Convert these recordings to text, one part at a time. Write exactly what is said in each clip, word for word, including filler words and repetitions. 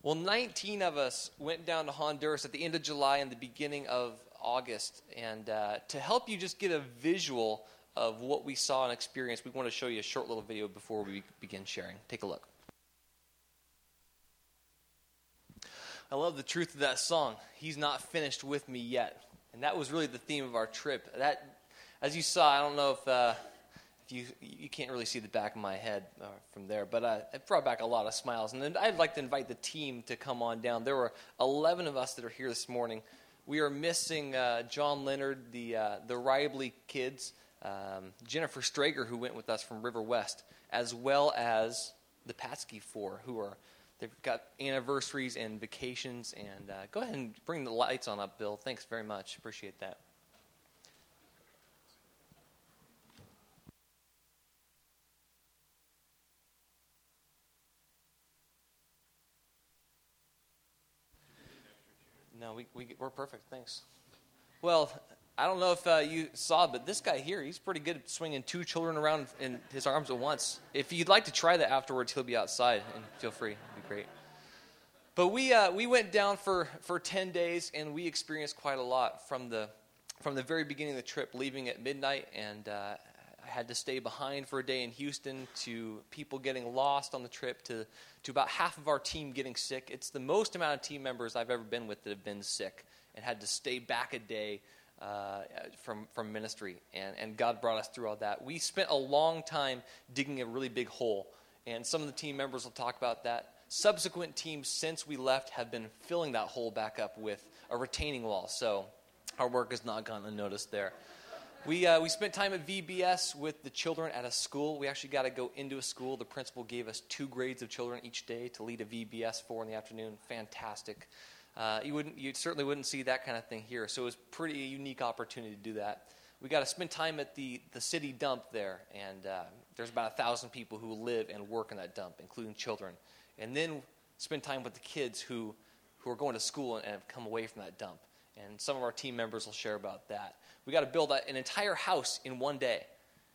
Well, nineteen of us went down to Honduras at the end of July and the beginning of August. And uh, to help you just get a visual of what we saw and experienced, we want to show you a short little video before we begin sharing. Take a look. I love the truth of that song, "He's Not Finished With Me Yet." And that was really the theme of our trip. That, as you saw, I don't know if... Uh, You you can't really see the back of my head uh, from there, but uh, it brought back a lot of smiles. And then I'd like to invite the team to come on down. There were eleven of us that are here this morning. We are missing uh, John Leonard, the uh, the Ribley kids, um, Jennifer Strager, who went with us from River West, as well as the Patsky Four, who are they've got anniversaries and vacations. And uh, go ahead and bring the lights on up, Bill. Thanks very much. Appreciate that. No, we, we, we're perfect. Thanks. Well, I don't know if uh, you saw, but this guy here, he's pretty good at swinging two children around in his arms at once. If you'd like to try that afterwards, he'll be outside, and feel free. It'd be great. But we uh, we went down for, for ten days, and we experienced quite a lot from the from the very beginning of the trip, leaving at midnight, and uh, I had to stay behind for a day in Houston, to people getting lost on the trip, to, to about half of our team getting sick. It's the most amount of team members I've ever been with that have been sick and had to stay back a day uh, from from ministry. And, and God brought us through all that. We spent a long time digging a really big hole, and some of the team members will talk about that. Subsequent teams since we left have been filling that hole back up with a retaining wall, so our work has not gone unnoticed there. We uh, we spent time at V B S with the children at a school. We actually got to go into a school. The principal gave us two grades of children each day to lead a V B S for in the afternoon. Fantastic. Uh, you wouldn't you certainly wouldn't see that kind of thing here. So it was pretty a unique opportunity to do that. We got to spend time at the, the city dump there, and uh, there's about a thousand people who live and work in that dump, including children. And then spend time with the kids who who are going to school and, and have come away from that dump. And some of our team members will share about that. We got to build an entire house in one day.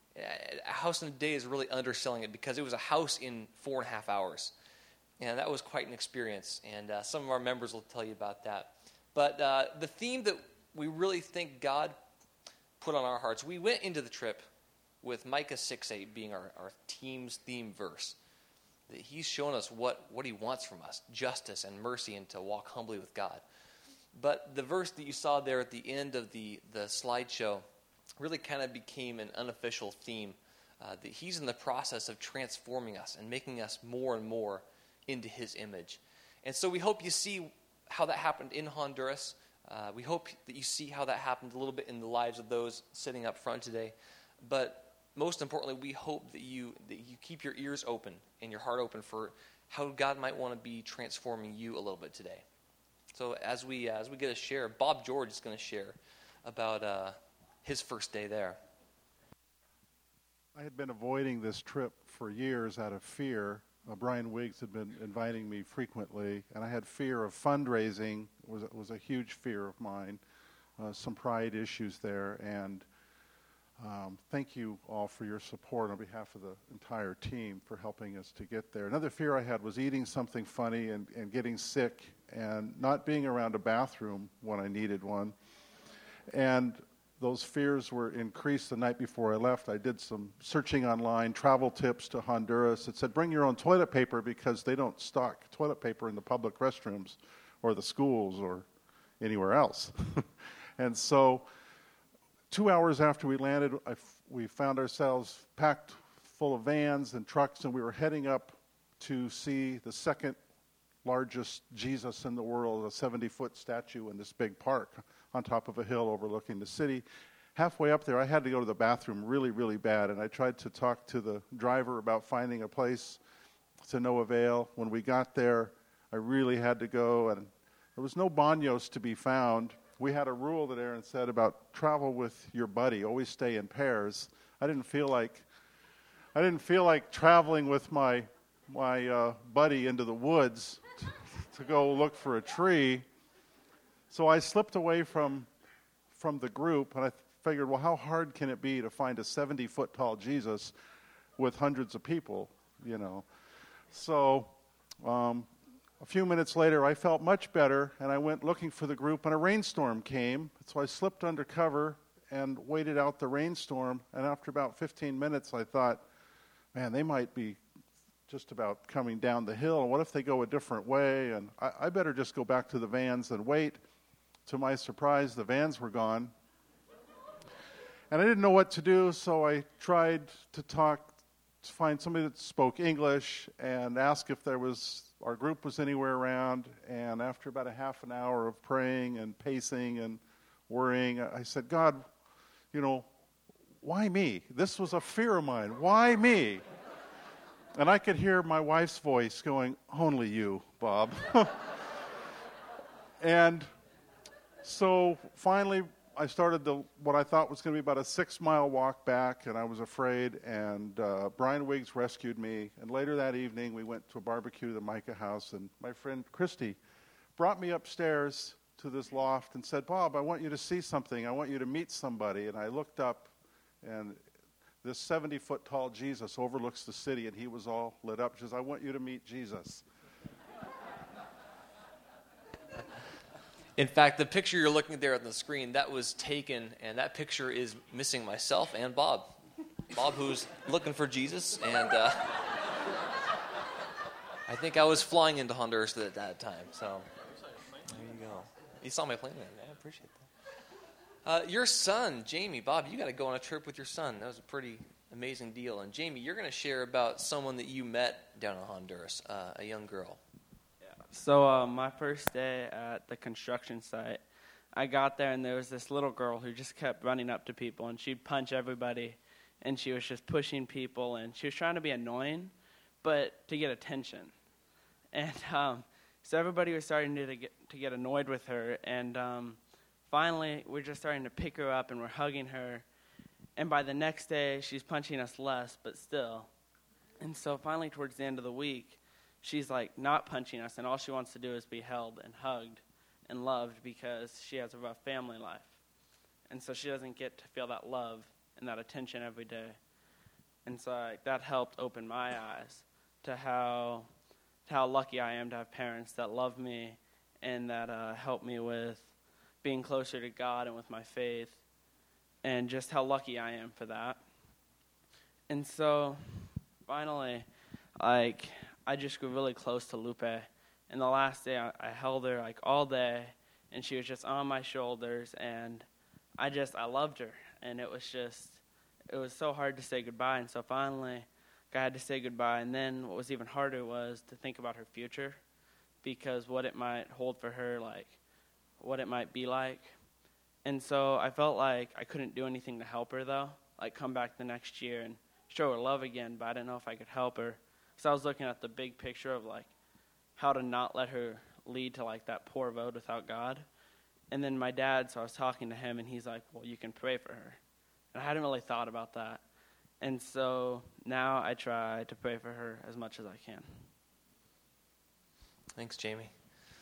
A house in a day is really underselling it, because it was a house in four and a half hours. And that was quite an experience. And uh, some of our members will tell you about that. But uh, the theme that we really think God put on our hearts, we went into the trip with Micah six eight being our, our team's theme verse. That He's shown us what, what He wants from us, justice and mercy, and to walk humbly with God. But the verse that you saw there at the end of the, the slideshow really kind of became an unofficial theme, uh, that He's in the process of transforming us and making us more and more into His image. And so we hope you see how that happened in Honduras. Uh, we hope that you see how that happened a little bit in the lives of those sitting up front today. But most importantly, we hope that you that you keep your ears open and your heart open for how God might want to be transforming you a little bit today. So as we uh, as we get a share, Bob George is going to share about uh, his first day there. I had been avoiding this trip for years out of fear. Uh, Brian Wiggs had been inviting me frequently, and I had fear of fundraising. It was, it was a huge fear of mine, uh, some pride issues there, and um, thank you all for your support on behalf of the entire team for helping us to get there. Another fear I had was eating something funny and, and getting sick and not being around a bathroom when I needed one. And those fears were increased the night before I left. I did some searching online, travel tips to Honduras. It said, bring your own toilet paper, because they don't stock toilet paper in the public restrooms or the schools or anywhere else. And so two hours after we landed, I f- we found ourselves packed full of vans and trucks, and we were heading up to see the second largest Jesus in the world, a seventy-foot statue in this big park on top of a hill overlooking the city. Halfway up there, I had to go to the bathroom really, really bad, and I tried to talk to the driver about finding a place, to no avail. When we got there, I really had to go, and there was no baños to be found. We had a rule that Aaron said about travel with your buddy, always stay in pairs. I didn't feel like I didn't feel like traveling with my my uh, buddy into the woods t- to go look for a tree. So I slipped away from from the group, and I figured, well, how hard can it be to find a seventy-foot tall Jesus with hundreds of people, you know? So um, a few minutes later, I felt much better, and I went looking for the group, and a rainstorm came. So I slipped under cover and waited out the rainstorm. And after about fifteen minutes, I thought, man, they might be just about coming down the hill. What if they go a different way? And I, I better just go back to the vans and wait. To my surprise, the vans were gone. And I didn't know what to do, so I tried to talk, to find somebody that spoke English and ask if there was, our group was anywhere around. And after about a half an hour of praying and pacing and worrying, I said, God, you know, why me? This was a fear of mine. Why me? And I could hear my wife's voice going, only you, Bob. And so finally, I started the, what I thought was going to be about a six-mile walk back, and I was afraid, and uh, Brian Wiggs rescued me. And later that evening, we went to a barbecue at the Micah House, and my friend Christy brought me upstairs to this loft and said, Bob, I want you to see something. I want you to meet somebody. And I looked up, and this seventy-foot tall Jesus overlooks the city, and he was all lit up. She says, I want you to meet Jesus. In fact, the picture you're looking at there on the screen, that was taken, and that picture is missing myself and Bob. Bob, who's looking for Jesus, and uh, I think I was flying into Honduras at that time. So there you go. You saw my plane there. I appreciate that. Uh, your son, Jamie, Bob, you got to go on a trip with your son. That was a pretty amazing deal. And Jamie, you're going to share about someone that you met down in Honduras, uh, a young girl. So uh, my first day at the construction site, I got there and there was this little girl who just kept running up to people, and she'd punch everybody, and she was just pushing people, and she was trying to be annoying, but to get attention. And um, so everybody was starting to get to get annoyed with her, and um, finally we're just starting to pick her up and we're hugging her, and by the next day she's punching us less, but still. And so finally towards the end of the week, she's like not punching us, and all she wants to do is be held and hugged and loved because she has a rough family life. And so she doesn't get to feel that love and that attention every day. And so like, that helped open my eyes to how to how lucky I am to have parents that love me and that uh, help me with being closer to God and with my faith, and just how lucky I am for that. And so finally, like, I just grew really close to Lupe. And the last day, I, I held her, like, all day, and she was just on my shoulders, and I just, I loved her. And it was just, it was so hard to say goodbye. And so finally, I had to say goodbye. And then what was even harder was to think about her future, because what it might hold for her, like, what it might be like. And so I felt like I couldn't do anything to help her, though, like come back the next year and show her love again, but I didn't know if I could help her. So I was looking at the big picture of, like, how to not let her lead to, like, that poor road without God. And then my dad, so I was talking to him, and he's like, well, you can pray for her. And I hadn't really thought about that. And so now I try to pray for her as much as I can. Thanks, Jamie.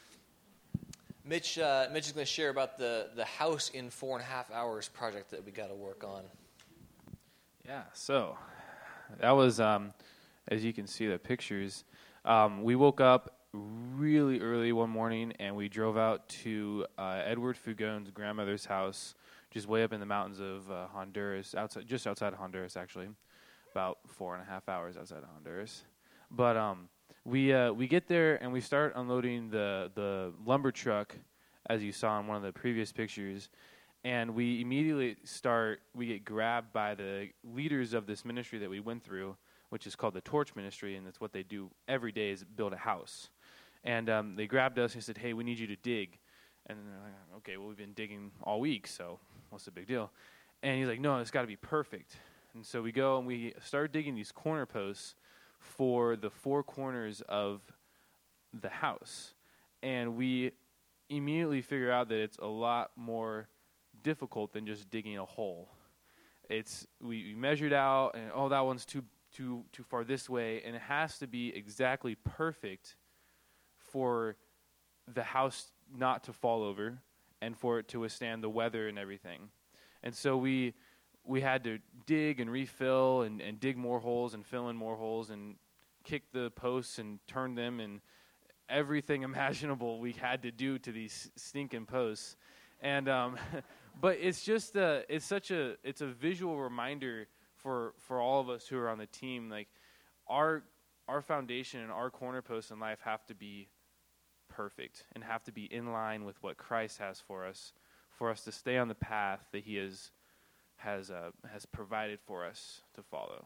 Mitch, uh, Mitch is going to share about the, the House in Four and a Half Hours project that we got to work on. Yeah, so that was... Um, As you can see the pictures, um, we woke up really early one morning and we drove out to uh, Edward Fugon's grandmother's house, just way up in the mountains of uh, Honduras, outside, just outside of Honduras, actually, about four and a half hours outside of Honduras. But um, we uh, we get there and we start unloading the the lumber truck, as you saw in one of the previous pictures, and we immediately start. We get grabbed by the leaders of this ministry that we went through, which is called the Torch Ministry, and that's what they do every day is build a house. And um, they grabbed us and said, hey, we need you to dig. And they're like, okay, well, we've been digging all week, so what's the big deal? And he's like, no, it's got to be perfect. And so we go and we start digging these corner posts for the four corners of the house. And we immediately figure out that it's a lot more difficult than just digging a hole. It's we, we measured out, and, oh, that one's too too too far this way, and it has to be exactly perfect for the house not to fall over and for it to withstand the weather and everything. And so we we had to dig and refill and, and dig more holes and fill in more holes and kick the posts and turn them, and everything imaginable we had to do to these stinking posts. And um, but it's just a, it's such a it's a visual reminder for for all of us who are on the team. Like our our foundation and our corner posts in life have to be perfect and have to be in line with what Christ has for us, for us to stay on the path that He has has uh, has provided for us to follow.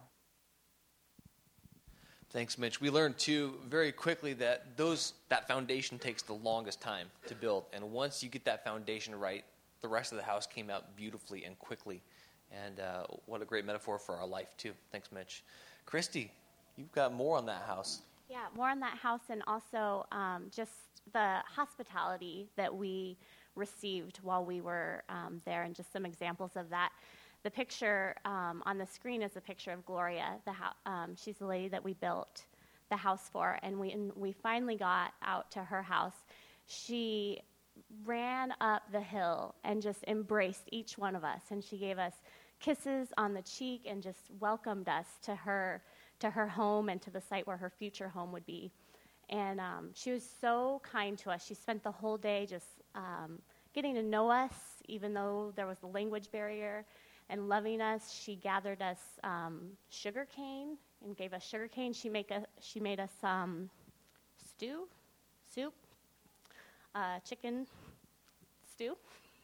Thanks, Mitch. We learned too very quickly that those that foundation takes the longest time to build, and once you get that foundation right, the rest of the house came out beautifully and quickly. And uh, what a great metaphor for our life too. Thanks, Mitch. Christy, you've got more on that house. Yeah, more on that house, and also um, just the hospitality that we received while we were um, there, and just some examples of that. The picture um, on the screen is a picture of Gloria. The ho- um, she's the lady that we built the house for, and we and we finally got out to her house. She ran up the hill and just embraced each one of us, and she gave us kisses on the cheek and just welcomed us to her to her home and to the site where her future home would be. And um, she was so kind to us. She spent the whole day just um, getting to know us, even though there was the language barrier, and loving us. She gathered us um, sugar cane and gave us sugar cane. She make a, she made us um, stew, soup, uh, chicken stew.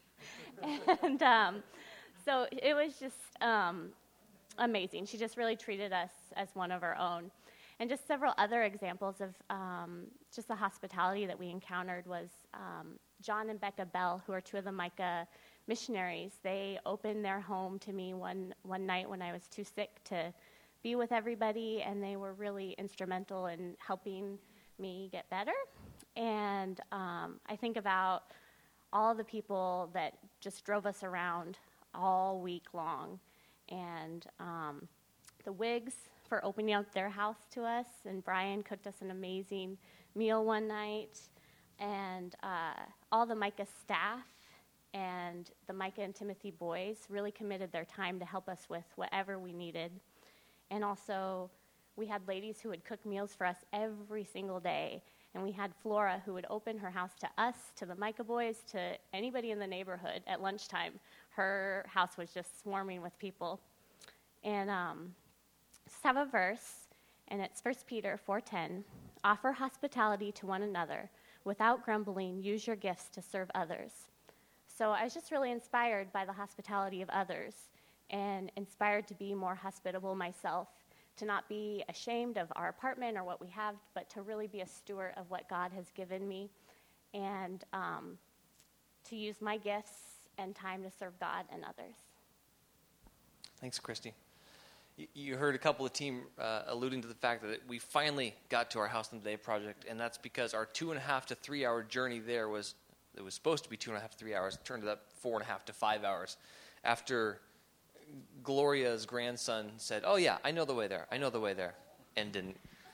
and um, so it was just um, amazing. She just really treated us as one of our own. And just several other examples of um, just the hospitality that we encountered was um, John and Becca Bell, who are two of the Micah missionaries. They opened their home to me one, one night when I was too sick to be with everybody, and they were really instrumental in helping me get better. And um, I think about all the people that just drove us around all week long, and um, the Wiggs for opening up their house to us, and Brian cooked us an amazing meal one night, and uh, all the Micah staff and the Micah and Timothy boys really committed their time to help us with whatever we needed. And also, we had ladies who would cook meals for us every single day, and we had Flora who would open her house to us, to the Micah boys, to anybody in the neighborhood at lunchtime. Her house was just swarming with people. And um, just have a verse, and it's First Peter four ten. Offer hospitality to one another. Without grumbling, use your gifts to serve others. So I was just really inspired by the hospitality of others, and inspired to be more hospitable myself, to not be ashamed of our apartment or what we have, but to really be a steward of what God has given me, and um, to use my gifts and time to serve God and others. Thanks, Christy. You heard a couple of team uh, alluding to the fact that we finally got to our House in the Day project, and that's because our two and a half to three hour journey there was, it was supposed to be two and a half to three hours, it turned up four and a half to five hours after Gloria's grandson said, oh yeah, I know the way there, I know the way there, and didn't.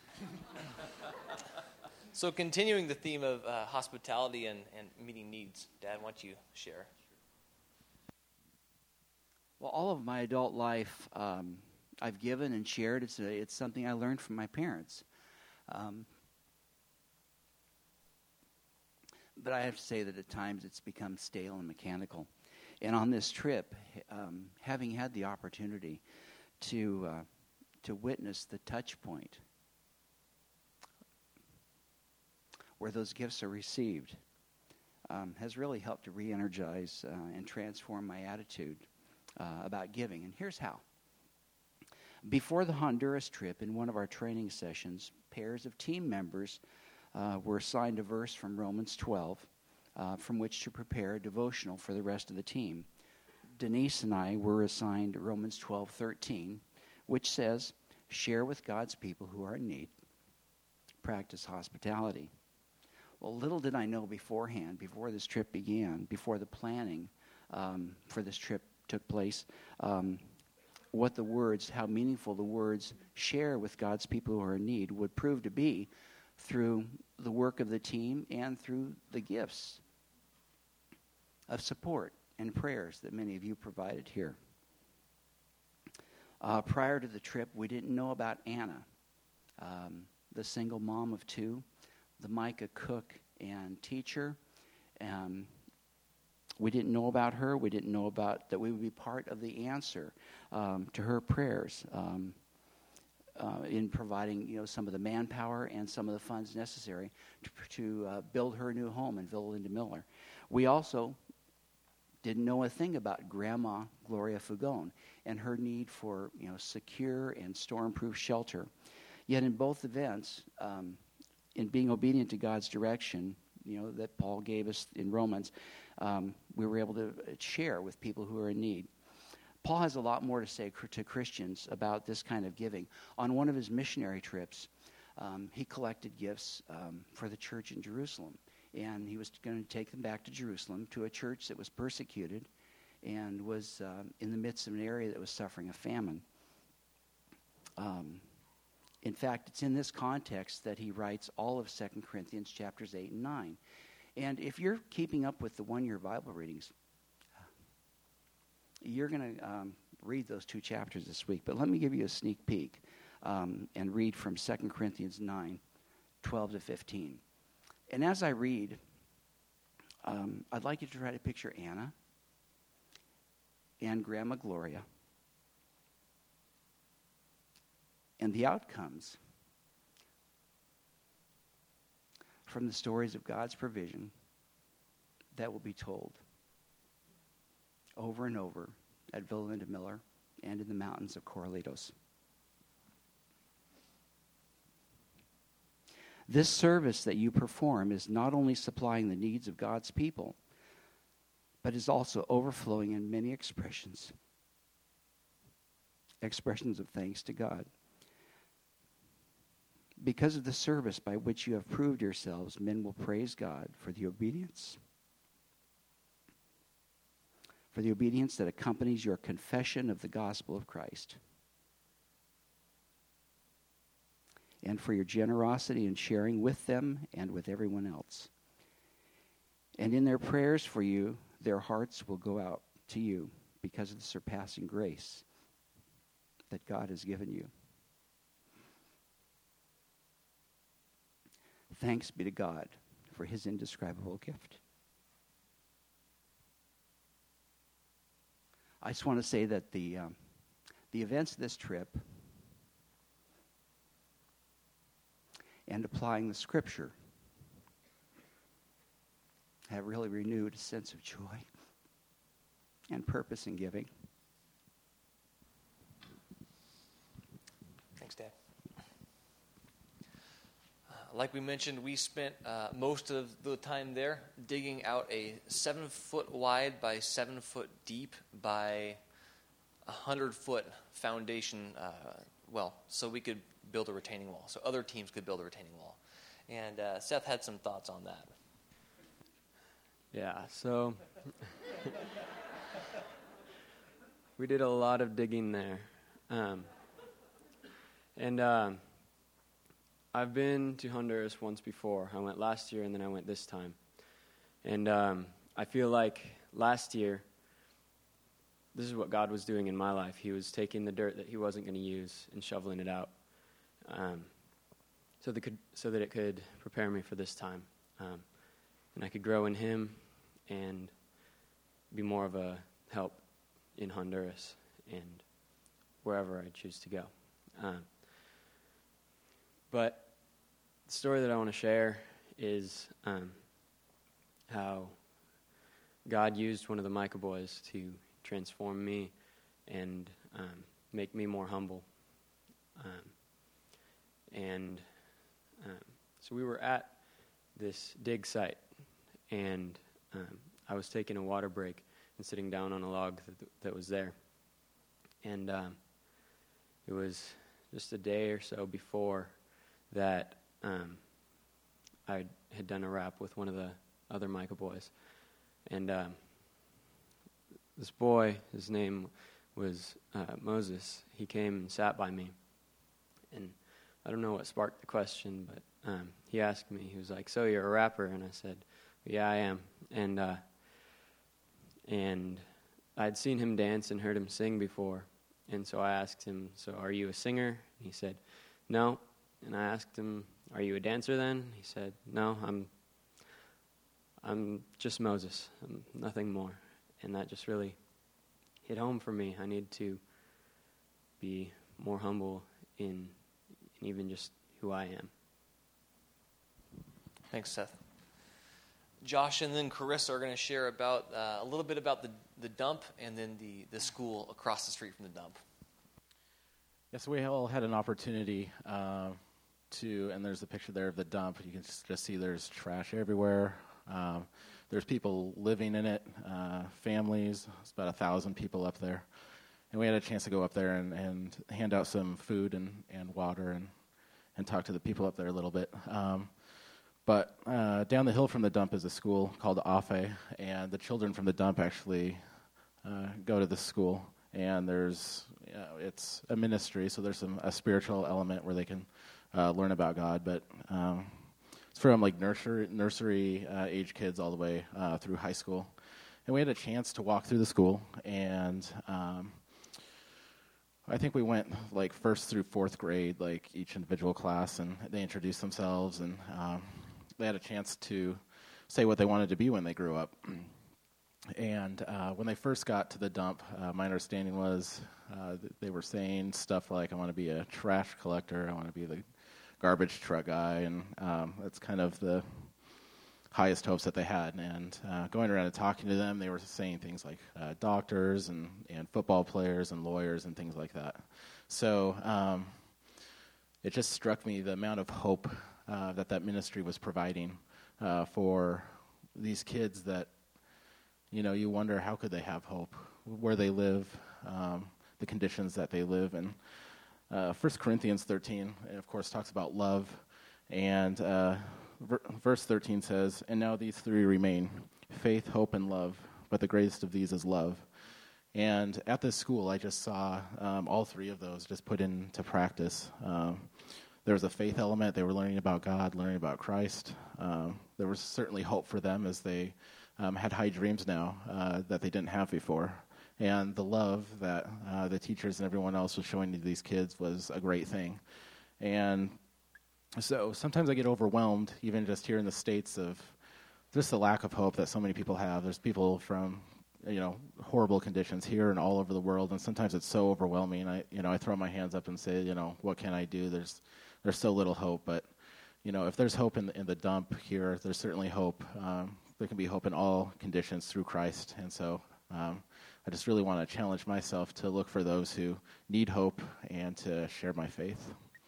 So continuing the theme of uh, hospitality and, and meeting needs, Dad, why don't you share? Well, all of my adult life, um, I've given and shared. It's a, it's something I learned from my parents. Um, but I have to say that at times it's become stale and mechanical. And on this trip, um, having had the opportunity to uh, to witness the touch point where those gifts are received, um, has really helped to re-energize uh, and transform my attitude uh, about giving. And here's how. Before the Honduras trip, in one of our training sessions, pairs of team members uh, were assigned a verse from Romans twelve, uh, from which to prepare a devotional for the rest of the team. Denise and I were assigned Romans twelve thirteen, which says, share with God's people who are in need, practice hospitality. Well, little did I know beforehand, before this trip began, before the planning um, for this trip took place, um, what the words, how meaningful the words share with God's people who are in need would prove to be through the work of the team and through the gifts of support and prayers that many of you provided here. Uh, prior to the trip, we didn't know about Anna, um, the single mom of two the Micah cook and teacher. Um, we didn't know about her. We didn't know about that we would be part of the answer um, to her prayers um, uh, in providing, you know, some of the manpower and some of the funds necessary to, to uh, build her new home in Villa Linda Miller. We also didn't know a thing about Grandma Gloria Fugone and her need for, you know, secure and storm-proof shelter. Yet in both events, um, in being obedient to God's direction, you know, that Paul gave us in Romans, um, we were able to share with people who are in need. Paul has a lot more to say to Christians about this kind of giving. On one of his missionary trips, um, he collected gifts um, for the church in Jerusalem. And he was going to take them back to Jerusalem, to a church that was persecuted and was um, in the midst of an area that was suffering a famine. Um, in fact, it's in this context that he writes all of Second Corinthians chapters eight and nine. And if you're keeping up with the one-year Bible readings, you're going to um, read those two chapters this week. But let me give you a sneak peek um, and read from Second Corinthians nine, twelve to fifteen. And as I read, um, I'd like you to try to picture Anna and Grandma Gloria and the outcomes from the stories of God's provision that will be told over and over at Villa Linda Miller and in the mountains of Corralitos. This service that you perform is not only supplying the needs of God's people, but is also overflowing in many expressions, expressions of thanks to God. Because of the service by which you have proved yourselves, men will praise God for the obedience, for the obedience that accompanies your confession of the gospel of Christ, and for your generosity in sharing with them and with everyone else. And in their prayers for you, their hearts will go out to you because of the surpassing grace that God has given you. Thanks be to God for his indescribable gift. I just want to say that the um, the events of this trip and applying the scripture have really renewed a sense of joy and purpose in giving. Thanks, Dad. Uh, like we mentioned, we spent uh, most of the time there digging out a seven foot wide by seven foot deep by a hundred foot foundation uh, well, so we could build a retaining wall, so other teams could build a retaining wall. And uh, Seth had some thoughts on that. Yeah, so we did a lot of digging there. Um, and um, I've been to Honduras once before. I went last year, and then I went this time. And um, I feel like last year, this is what God was doing in my life. He was taking the dirt that he wasn't going to use and shoveling it out um, so, that could, so that it could prepare me for this time. Um, and I could grow in him and be more of a help in Honduras and wherever I choose to go. Um, but the story that I want to share is um, how God used one of the Micah boys to transform me and um, make me more humble. Um, and um, so we were at this dig site, and um, I was taking a water break and sitting down on a log that, that was there. And um, it was just a day or so before that um, I had done a rap with one of the other Micah boys. And um, this boy, his name was uh, Moses. He came and sat by me. And I don't know what sparked the question, but um, he asked me, he was like, "So you're a rapper?" And I said, "Yeah, I am." And uh, and I'd seen him dance and heard him sing before. And so I asked him, "So are you a singer?" And he said, "No." And I asked him "Are you a dancer then?" He said, "No, I'm I'm just Moses. I'm nothing more." And that just really hit home for me. I need to be more humble in, in even just who I am. Thanks, Seth. Josh and then Carissa are going to share about uh, a little bit about the, the dump and then the, the school across the street from the dump. Yes, we all had an opportunity uh, to, and there's a picture there of the dump. You can just, just see there's trash everywhere. Um, there's people living in it, uh, families. It's about a thousand people up there. And we had a chance to go up there and, and hand out some food and, and water and, and talk to the people up there a little bit. Um, but uh, down the hill from the dump is a school called Afe, and the children from the dump actually uh, go to this school. And there's, you know, it's a ministry, so there's some a spiritual element where they can uh, learn about God. But um, it's from like nursery, nursery uh, age kids all the way uh, through high school. And we had a chance to walk through the school, and um, I think we went like first through fourth grade, like each individual class, and they introduced themselves, and um, they had a chance to say what they wanted to be when they grew up. And uh, when they first got to the dump, uh, my understanding was uh, th- they were saying stuff like, I want to be a trash collector, I want to be the garbage truck guy, and um, that's kind of the highest hopes that they had. And uh, going around and talking to them, they were saying things like uh, doctors and, and football players and lawyers and things like that. So um, it just struck me the amount of hope uh, that that ministry was providing uh, for these kids that, you know, you wonder how could they have hope, where they live, um, the conditions that they live in. Uh, First Corinthians thirteen, of course, talks about love, and uh, ver- verse thirteen says, "And now these three remain, faith, hope, and love, but the greatest of these is love." And at this school, I just saw um, all three of those just put into practice. Um, there was a faith element. They were learning about God, learning about Christ. Um, there was certainly hope for them as they Um, had high dreams now uh, that they didn't have before. And the love that uh, the teachers and everyone else was showing to these kids was a great thing. And so sometimes I get overwhelmed, even just here in the States, of just the lack of hope that so many people have. There's people from, you know, horrible conditions here and all over the world, and sometimes it's so overwhelming. I, you know, I throw my hands up and say, you know, what can I do? There's, there's so little hope. But, you know, if there's hope in the, in the dump here, there's certainly hope. Um, There can be hope in all conditions through Christ. And so um, I just really want to challenge myself to look for those who need hope and to share my faith.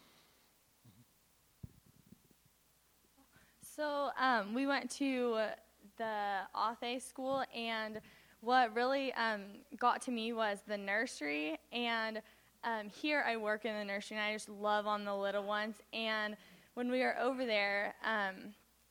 So um, we went to the Afe school, and what really um, got to me was the nursery. And um, here I work in the nursery, and I just love on the little ones. And when we were over there, um,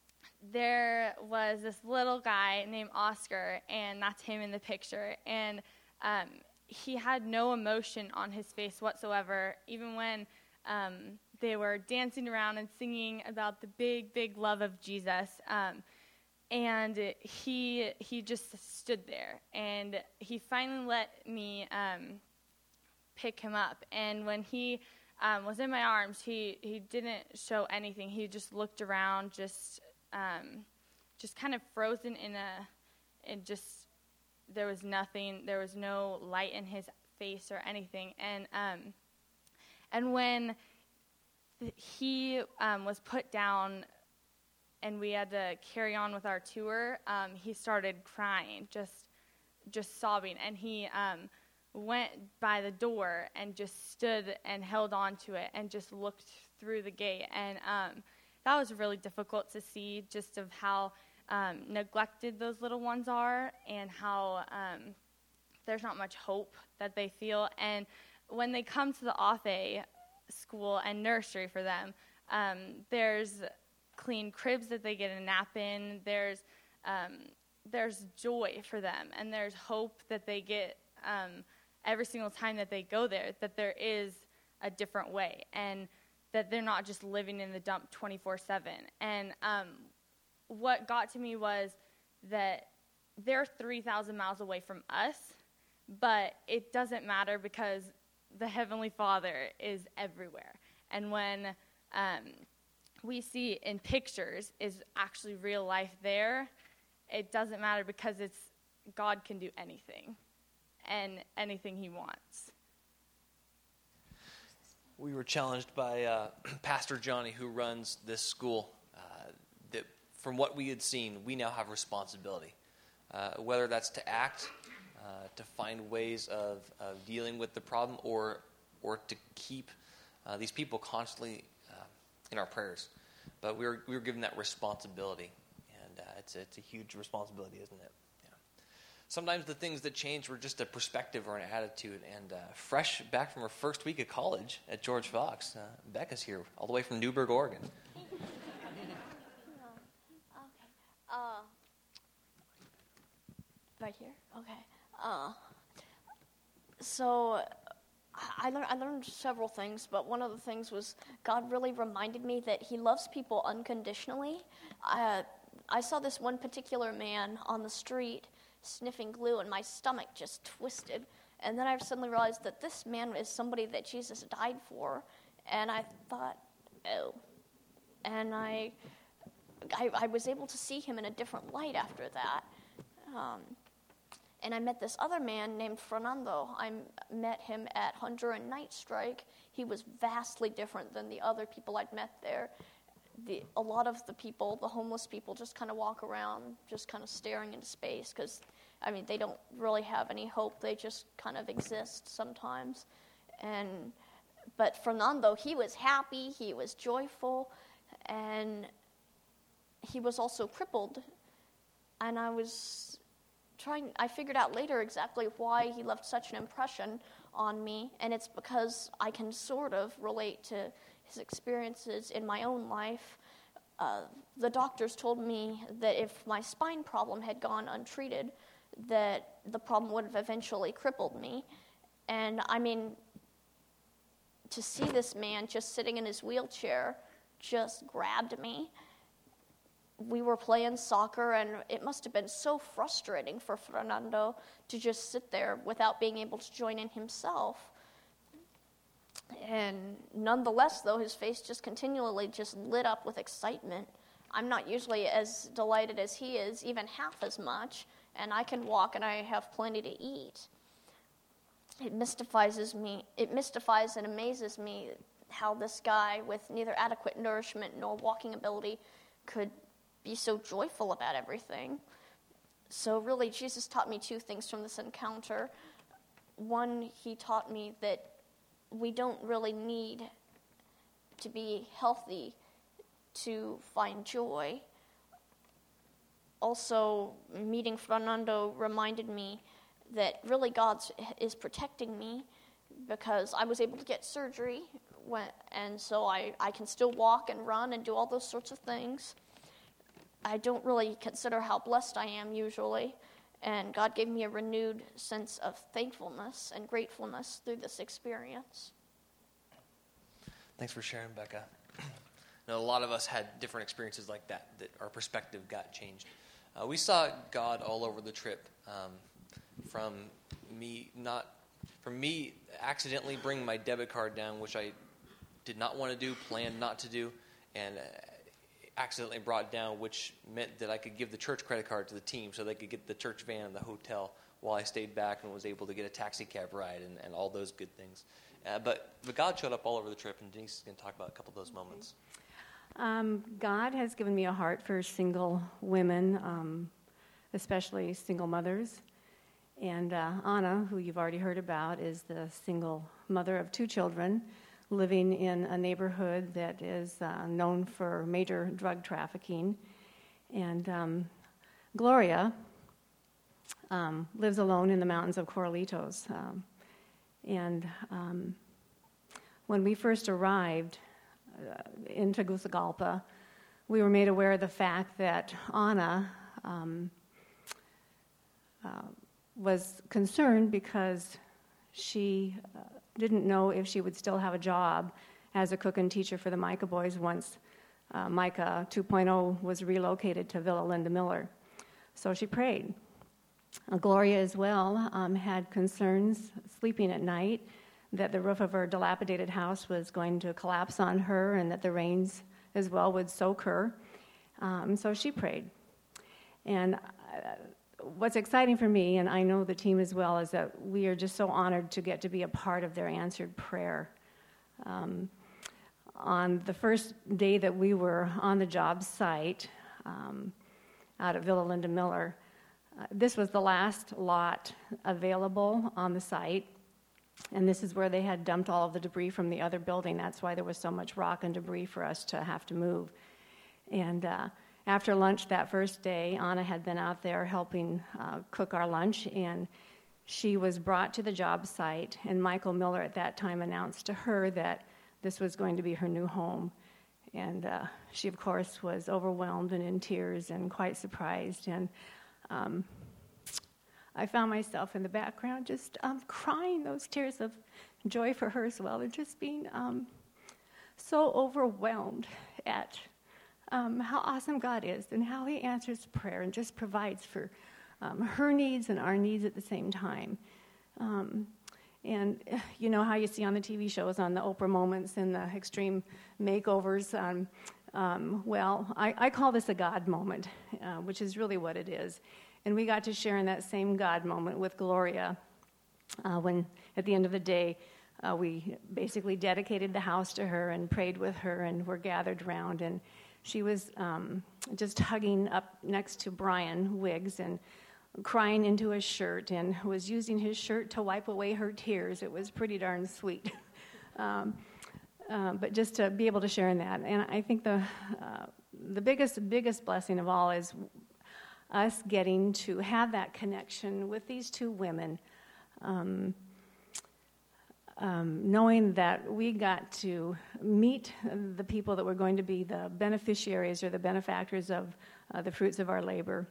there was this little guy named Oscar, and that's him in the picture. And um, he had no emotion on his face whatsoever, even when um, they were dancing around and singing about the big, big love of Jesus. Um, and he he just stood there, and he finally let me um, pick him up. And when he um, was in my arms, he, he didn't show anything. He just looked around, just... Um, just kind of frozen in a, it just, there was nothing, there was no light in his face or anything. And um, and when th- he um, was put down and we had to carry on with our tour, um, he started crying, just just sobbing. And he um, went by the door and just stood and held on to it and just looked through the gate. And um, that was really difficult to see, just of how um, neglected those little ones are and how um, there's not much hope that they feel. And when they come to the Afe school and nursery for them, um, there's clean cribs that they get a nap in. There's um, there's joy for them, and there's hope that they get um, every single time that they go there, that there is a different way, and that they're not just living in the dump twenty-four seven. And um, what got to me was that they're three thousand miles away from us, but it doesn't matter because the Heavenly Father is everywhere. And when um, we see in pictures is actually real life there, it doesn't matter because it's God can do anything and anything he wants. We were challenged by uh, Pastor Johnny, who runs this school, uh, that from what we had seen, we now have responsibility. Uh, whether that's to act, uh, to find ways of, of dealing with the problem, or or to keep uh, these people constantly uh, in our prayers. But we were we were given that responsibility, and uh, it's it's a huge responsibility, isn't it? Yeah. Sometimes the things that change were just a perspective or an attitude. And uh, fresh back from her first week of college at George Fox, uh, Becca's here, all the way from Newburgh, Oregon. Uh, right here? Okay. Uh, so I, lear- I learned several things, but one of the things was God really reminded me that he loves people unconditionally. Uh, I saw this one particular man on the street sniffing glue, and my stomach just twisted. And then I suddenly realized that this man is somebody that Jesus died for, and I thought, oh. And I... I, I was able to see him in a different light after that. Um, and I met this other man named Fernando. I met him at Honduran Night Strike. He was vastly different than the other people I'd met there. The, a lot of the people, the homeless people, just kind of walk around, just kind of staring into space because, I mean, they don't really have any hope. They just kind of exist sometimes. And but Fernando, he was happy. He was joyful. And he was also crippled, and I was trying, I figured out later exactly why he left such an impression on me, and it's because I can sort of relate to his experiences in my own life. Uh, the doctors told me that if my spine problem had gone untreated, that the problem would have eventually crippled me, and I mean, to see this man just sitting in his wheelchair just grabbed me. We were playing soccer, and it must have been so frustrating for Fernando to just sit there without being able to join in himself. And nonetheless, though, his face just continually just lit up with excitement. I'm not usually as delighted as he is, even half as much, and I can walk and I have plenty to eat. It mystifies me. It mystifies and amazes me how this guy with neither adequate nourishment nor walking ability could be so joyful about everything. So really, Jesus taught me two things from this encounter. One, he taught me that we don't really need to be healthy to find joy. Also, meeting Fernando reminded me that really God is protecting me because I was able to get surgery, when, and so I, I can still walk and run and do all those sorts of things. I don't really consider how blessed I am usually, and God gave me a renewed sense of thankfulness and gratefulness through this experience. Thanks for sharing, Becca. Now, a lot of us had different experiences like that, that our perspective got changed. Uh, we saw God all over the trip, um, from me not, from me accidentally bringing my debit card down, which I did not want to do, planned not to do, and uh, accidentally brought down, which meant that I could give the church credit card to the team so they could get the church van and the hotel while I stayed back and was able to get a taxi cab ride and, and all those good things. Uh, but, but God showed up all over the trip, and Denise is going to talk about a couple of those moments. Um, God has given me a heart for single women, um, especially single mothers. And uh, Anna, who you've already heard about, is the single mother of two children, living in a neighborhood that is uh, known for major drug trafficking. And um, Gloria um, lives alone in the mountains of Corralitos. Um, and um, when we first arrived uh, in Tegucigalpa, we were made aware of the fact that Anna um, uh, was concerned because she uh, didn't know if she would still have a job as a cook and teacher for the Micah boys once uh, Micah two point oh was relocated to Villa Linda Miller. So she prayed. Uh, Gloria as well um, had concerns sleeping at night, that the roof of her dilapidated house was going to collapse on her and that the rains as well would soak her. Um, so she prayed. And uh, what's exciting for me, and I know the team as well, is that we are just so honored to get to be a part of their answered prayer. Um, on the first day that we were on the job site um, out at Villa Linda Miller, uh, this was the last lot available on the site, and this is where they had dumped all of the debris from the other building. That's why there was so much rock and debris for us to have to move. And uh, after lunch that first day, Anna had been out there helping uh, cook our lunch, and she was brought to the job site, and Michael Miller at that time announced to her that this was going to be her new home. And uh, she, of course, was overwhelmed and in tears and quite surprised. And um, I found myself in the background just um, crying those tears of joy for her as well, and just being um, so overwhelmed at um, how awesome God is and how he answers prayer and just provides for um, her needs and our needs at the same time. Um, And you know how you see on the T V shows, on the Oprah moments and the extreme makeovers. Um, um, well, I, I call this a God moment, uh, which is really what it is. And we got to share in that same God moment with Gloria uh, when, at the end of the day, uh, we basically dedicated the house to her and prayed with her, and were gathered around. And she was um, just hugging up next to Brian Wiggs and crying into his shirt, and was using his shirt to wipe away her tears. It was pretty darn sweet. um, uh, but just to be able to share in that. And I think the uh, the biggest, biggest blessing of all is us getting to have that connection with these two women, um, um, knowing that we got to meet the people that were going to be the beneficiaries or the benefactors of uh, the fruits of our labor.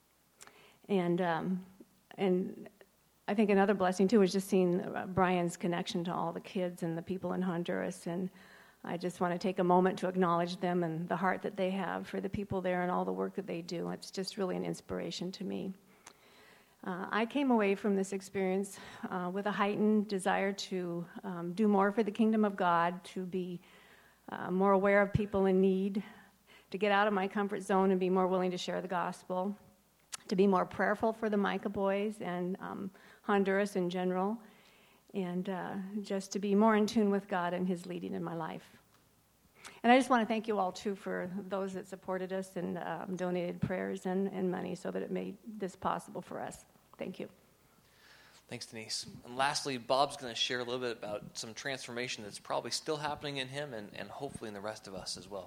And um, and I think another blessing, too, was just seeing uh, Brian's connection to all the kids and the people in Honduras. And I just want to take a moment to acknowledge them and the heart that they have for the people there and all the work that they do. It's just really an inspiration to me. Uh, I came away from this experience uh, with a heightened desire to um, do more for the kingdom of God, to be uh, more aware of people in need, to get out of my comfort zone and be more willing to share the gospel, to be more prayerful for the Micah boys and um, Honduras in general, and uh, just to be more in tune with God and his leading in my life. And I just want to thank you all, too, for those that supported us and um, donated prayers and, and money so that it made this possible for us. Thank you. Thanks, Denise. And lastly, Bob's going to share a little bit about some transformation that's probably still happening in him and, and hopefully in the rest of us as well.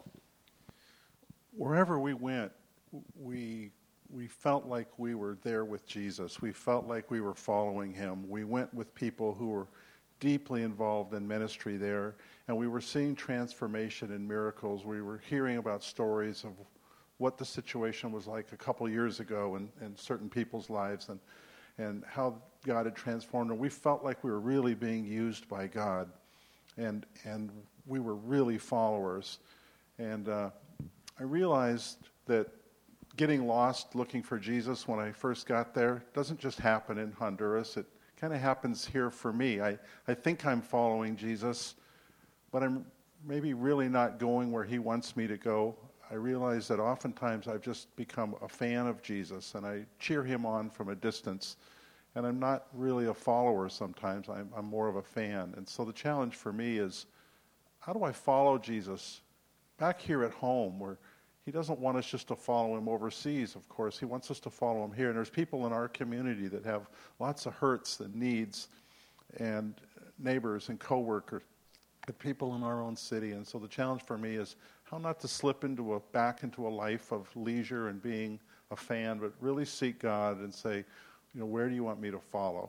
Wherever we went, we... we felt like we were there with Jesus. We felt like we were following him. We went with people who were deeply involved in ministry there, and we were seeing transformation and miracles. We were hearing about stories of what the situation was like a couple years ago in, in certain people's lives, and, and how God had transformed them. We felt like we were really being used by God, and, and we were really followers. And uh, I realized that getting lost looking for Jesus when I first got there doesn't just happen in Honduras. It kind of happens here for me. I, I think I'm following Jesus, but I'm maybe really not going where he wants me to go. I realize that oftentimes I've just become a fan of Jesus, and I cheer him on from a distance, and I'm not really a follower sometimes. I'm, I'm more of a fan. And so the challenge for me is, how do I follow Jesus back here at home, where he doesn't want us just to follow him overseas, of course. He wants us to follow him here. And there's people in our community that have lots of hurts and needs, and neighbors and coworkers, and people in our own city. And so the challenge for me is how not to slip into a back into a life of leisure and being a fan, but really seek God and say, you know, where do you want me to follow?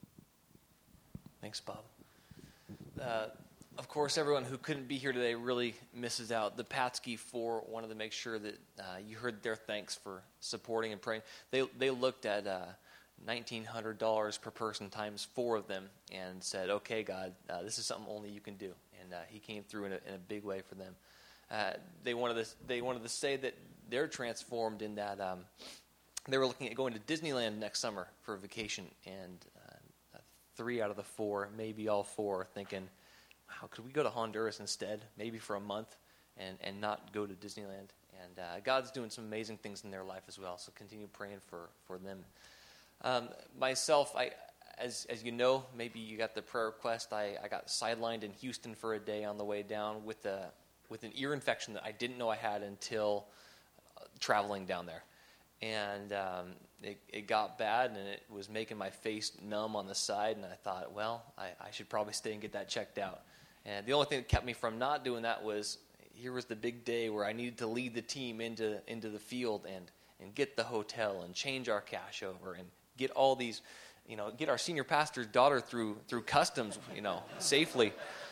Thanks, Bob. Uh, Of course, everyone who couldn't be here today really misses out. The Patsky Four wanted to make sure that uh, you heard their thanks for supporting and praying. They they looked at uh, nineteen hundred dollars per person times four of them and said, okay, God, uh, this is something only you can do. And uh, he came through in a, in a big way for them. Uh, they wanted to they wanted to say that they're transformed in that um, they were looking at going to Disneyland next summer for a vacation. And uh, three out of the four, maybe all four, thinking, how could we go to Honduras instead, maybe for a month? and, and not go to Disneyland. And uh, God's doing some amazing things in their life as well, so continue praying for, for them. Um, myself, I, as as you know, maybe you got the prayer request, I, I got sidelined in Houston for a day on the way down with a with an ear infection that I didn't know I had until uh, traveling down there. And um, it, it got bad, and it was making my face numb on the side, and I thought, well, I, I should probably stay and get that checked out. And the only thing that kept me from not doing that was here was the big day where I needed to lead the team into into the field and, and get the hotel and change our cash over and get all these, you know, get our senior pastor's daughter through through customs, you know, safely.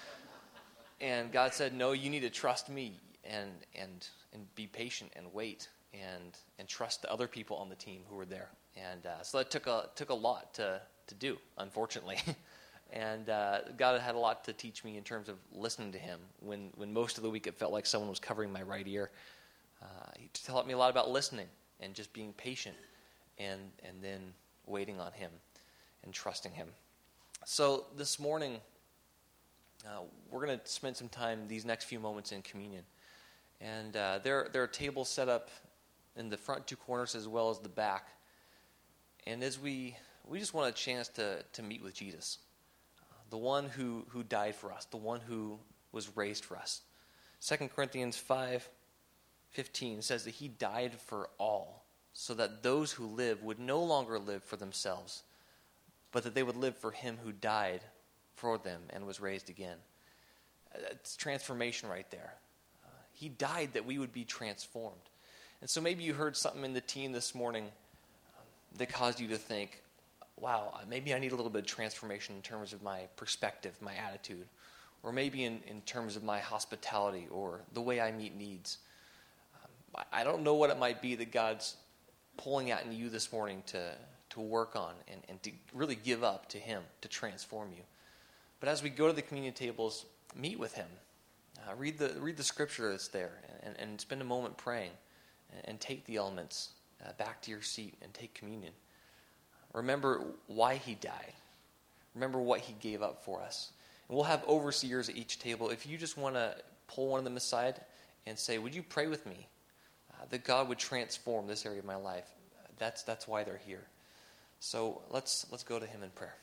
And God said, no, you need to trust me and and and be patient and wait and and trust the other people on the team who were there. And uh, so that took a took a lot to to do, unfortunately. And uh, God had a lot to teach me in terms of listening to him. When, when most of the week it felt like someone was covering my right ear. Uh, he taught me a lot about listening and just being patient and, and then waiting on him and trusting him. So this morning, uh, we're going to spend some time these next few moments in communion. And uh, there, there are tables set up in the front two corners as well as the back. And as we, we just want a chance to, to meet with Jesus. The one who, who died for us, the one who was raised for us. Second Corinthians five fifteen says that he died for all, so that those who live would no longer live for themselves, but that they would live for him who died for them and was raised again. It's transformation right there. Uh, he died that we would be transformed. And so maybe you heard something in the team this morning um, that caused you to think, wow, maybe I need a little bit of transformation in terms of my perspective, my attitude, or maybe in, in terms of my hospitality or the way I meet needs. Um, I don't know what it might be that God's pulling out in you this morning to, to work on and, and to really give up to him to transform you. But as we go to the communion tables, meet with him. Uh, read the read the scripture that's there and, and spend a moment praying and, and take the elements uh, back to your seat and take communion. Remember why he died. Remember what he gave up for us. And we'll have overseers at each table. If you just want to pull one of them aside and say, would you pray with me uh, that God would transform this area of my life? That's that's why they're here. So let's let's go to him in prayer.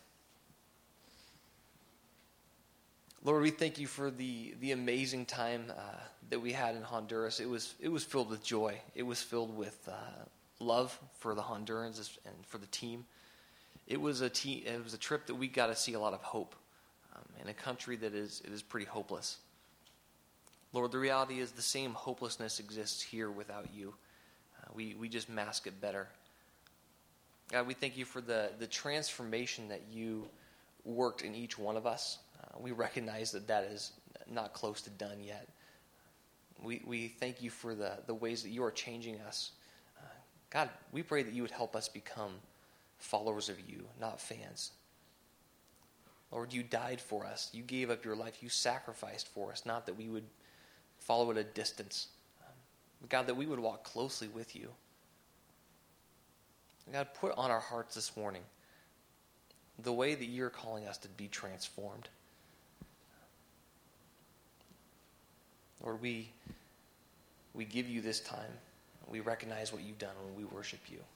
Lord, we thank you for the, the amazing time uh, that we had in Honduras. It was it was filled with joy. It was filled with uh, love for the Hondurans and for the team. It was a te- it was a trip that we got to see a lot of hope um, in a country that is it is pretty hopeless. Lord, the reality is the same hopelessness exists here without you. Uh, we we just mask it better. God, we thank you for the the transformation that you worked in each one of us. Uh, we recognize that that is not close to done yet. We we thank you for the the ways that you are changing us. Uh, God, we pray that you would help us become followers of you, not fans. Lord, you died for us. You gave up your life. You sacrificed for us, not that we would follow at a distance. Um, God, that we would walk closely with you. God, put on our hearts this morning the way that you're calling us to be transformed. Lord, we, we give you this time. We recognize what you've done when we worship you.